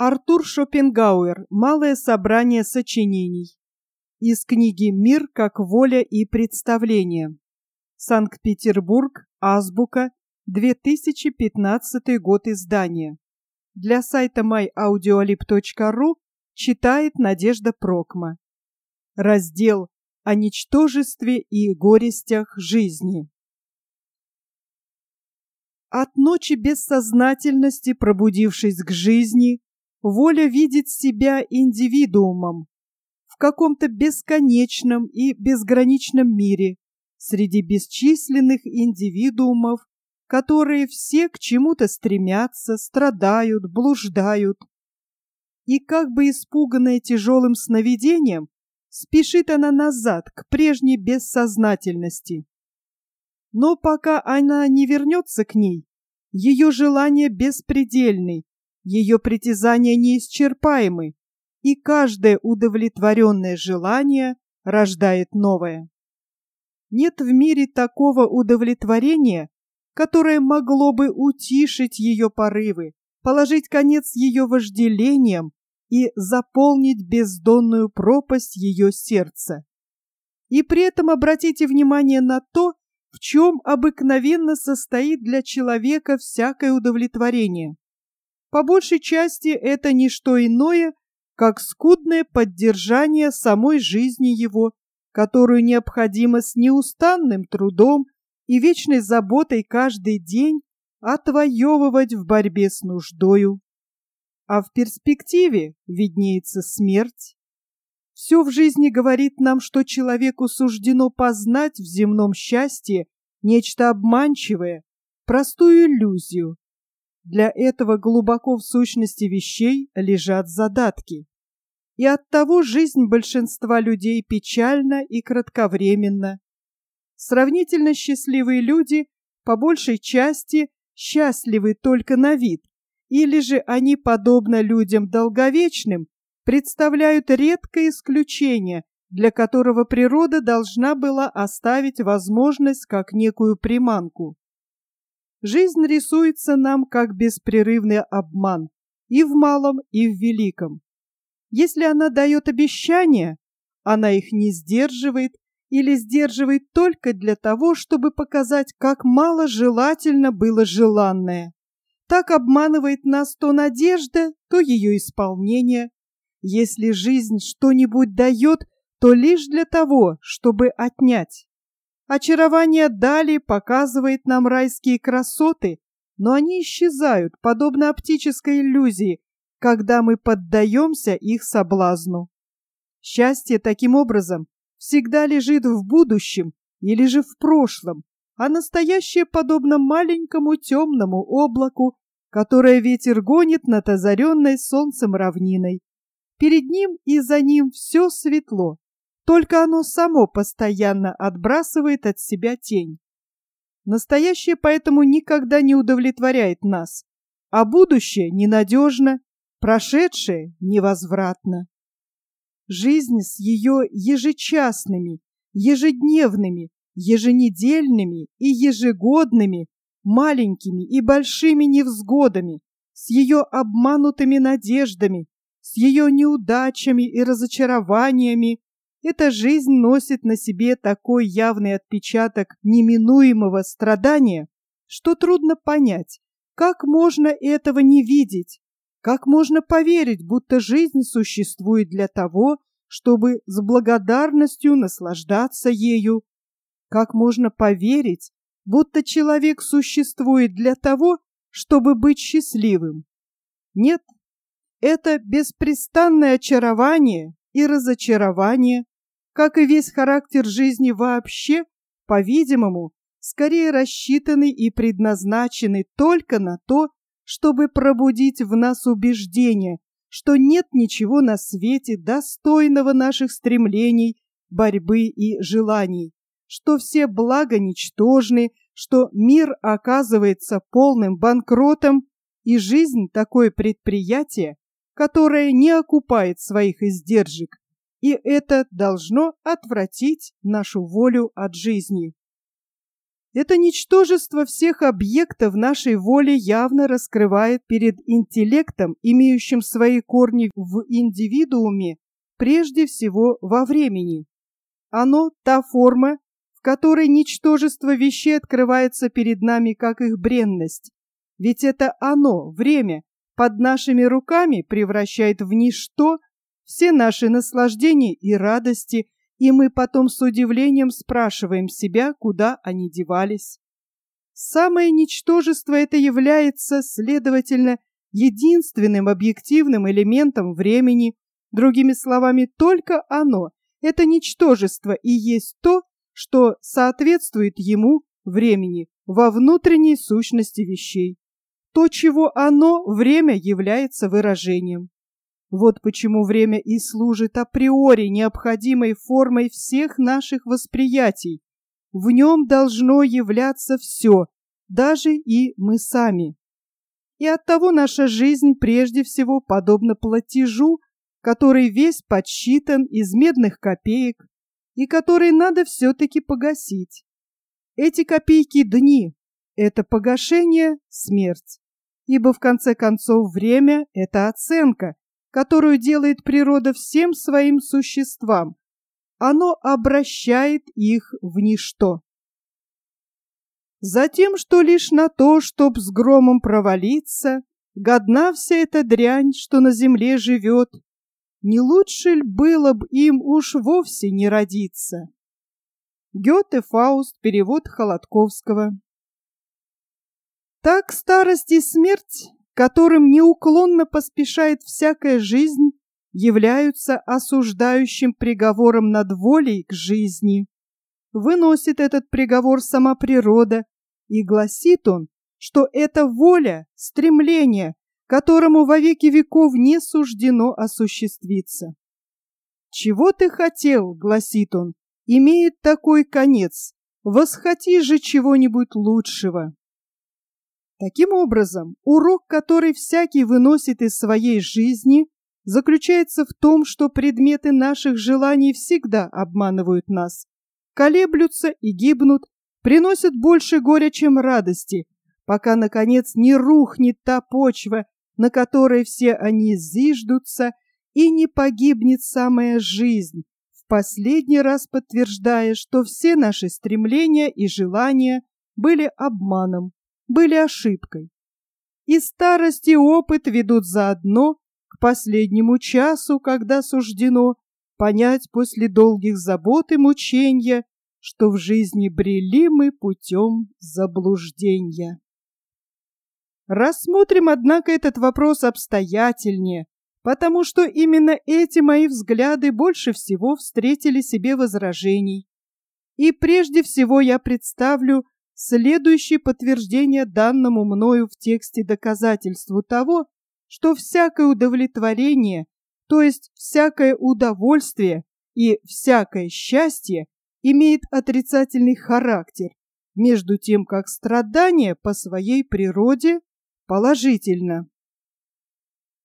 Артур Шопенгауэр. Малое собрание сочинений. Из книги «Мир как воля и представление». Санкт-Петербург. Азбука. 2015 год издания. Для сайта myaudioalib.ru читает Надежда Прокма. Раздел о ничтожестве и горестях жизни. От ночи бессознательности, пробудившись к жизни, воля видит себя индивидуумом в каком-то бесконечном и безграничном мире среди бесчисленных индивидуумов, которые все к чему-то стремятся, страдают, блуждают. И как бы испуганная тяжелым сновидением, спешит она назад к прежней бессознательности. Но пока она не вернется к ней, ее желания беспредельны, ее притязания неисчерпаемы, и каждое удовлетворенное желание рождает новое. Нет в мире такого удовлетворения, которое могло бы утишить ее порывы, положить конец ее вожделениям и заполнить бездонную пропасть ее сердца. И при этом обратите внимание на то, в чем обыкновенно состоит для человека всякое удовлетворение. По большей части это не что иное, как скудное поддержание самой жизни его, которую необходимо с неустанным трудом и вечной заботой каждый день отвоевывать в борьбе с нуждою. А в перспективе виднеется смерть. Все в жизни говорит нам, что человеку суждено познать в земном счастье нечто обманчивое, простую иллюзию. Для этого глубоко в сущности вещей лежат задатки. И оттого жизнь большинства людей печальна и кратковременна. Сравнительно счастливые люди по большей части счастливы только на вид, или же они, подобно людям долговечным, представляют редкое исключение, для которого природа должна была оставить возможность как некую приманку. Жизнь рисуется нам как беспрерывный обман и в малом, и в великом. Если она дает обещания, она их не сдерживает или сдерживает только для того, чтобы показать, как мало желательно было желанное. Так обманывает нас то надежда, то ее исполнение. Если жизнь что-нибудь дает, то лишь для того, чтобы отнять. Очарование дали показывает нам райские красоты, но они исчезают, подобно оптической иллюзии, когда мы поддаемся их соблазну. Счастье, таким образом, всегда лежит в будущем или же в прошлом, а настоящее подобно маленькому темному облаку, которое ветер гонит над озаренной солнцем равниной. Перед ним и за ним все светло, только оно само постоянно отбрасывает от себя тень. Настоящее поэтому никогда не удовлетворяет нас, а будущее ненадежно, прошедшее невозвратно. Жизнь с ее ежечасными, ежедневными, еженедельными и ежегодными, маленькими и большими невзгодами, с ее обманутыми надеждами, с ее неудачами и разочарованиями, эта жизнь носит на себе такой явный отпечаток неминуемого страдания, что трудно понять, как можно этого не видеть, как можно поверить, будто жизнь существует для того, чтобы с благодарностью наслаждаться ею, как можно поверить, будто человек существует для того, чтобы быть счастливым. Нет, это беспрестанное очарование и разочарование, как и весь характер жизни вообще, по-видимому, скорее рассчитаны и предназначены только на то, чтобы пробудить в нас убеждение, что нет ничего на свете достойного наших стремлений, борьбы и желаний, что все блага ничтожны, что мир оказывается полным банкротом, и жизнь такое предприятие, которое не окупает своих издержек, и это должно отвратить нашу волю от жизни. Это ничтожество всех объектов нашей воли явно раскрывает перед интеллектом, имеющим свои корни в индивидууме, прежде всего во времени. Оно – та форма, в которой ничтожество вещей открывается перед нами как их бренность. Ведь это оно, время, под нашими руками превращает в ничто все наши наслаждения и радости, и мы потом с удивлением спрашиваем себя, куда они девались. Самое ничтожество это является, следовательно, единственным объективным элементом времени. Другими словами, только оно, это ничтожество, и есть то, что соответствует ему, времени, во внутренней сущности вещей. То, чего оно, время, является выражением. Вот почему время и служит априори необходимой формой всех наших восприятий. В нем должно являться все, даже и мы сами. И оттого наша жизнь прежде всего подобна платежу, который весь подсчитан из медных копеек и который надо все-таки погасить. Эти копейки – дни, это погашение – смерть. Ибо в конце концов время – это оценка, которую делает природа всем своим существам. Оно обращает их в ничто. Затем, что лишь на то, чтоб с громом провалиться, годна вся эта дрянь, что на земле живет. Не лучше ль было б им уж вовсе не родиться? Гёте, Фауст, перевод Холодковского. Так старость и смерть, которым неуклонно поспешает всякая жизнь, являются осуждающим приговором над волей к жизни. Выносит этот приговор сама природа, и гласит он, что это воля, стремление, которому во веки веков не суждено осуществиться. «Чего ты хотел, — гласит он, — имеет такой конец, восхоти же чего-нибудь лучшего». Таким образом, урок, который всякий выносит из своей жизни, заключается в том, что предметы наших желаний всегда обманывают нас, колеблются и гибнут, приносят больше горя, чем радости, пока, наконец, не рухнет та почва, на которой все они зиждутся, и не погибнет самая жизнь, в последний раз подтверждая, что все наши стремления и желания были обманом, были ошибкой. И старость, и опыт ведут заодно к последнему часу, когда суждено понять после долгих забот и мученья, что в жизни брели мы путем заблуждения. Рассмотрим, однако, этот вопрос обстоятельнее, потому что именно эти мои взгляды больше всего встретили себе возражений. И прежде всего я представлю следующее подтверждение данному мною в тексте доказательству того, что всякое удовлетворение, то есть всякое удовольствие и всякое счастье имеет отрицательный характер, между тем как страдание по своей природе положительно.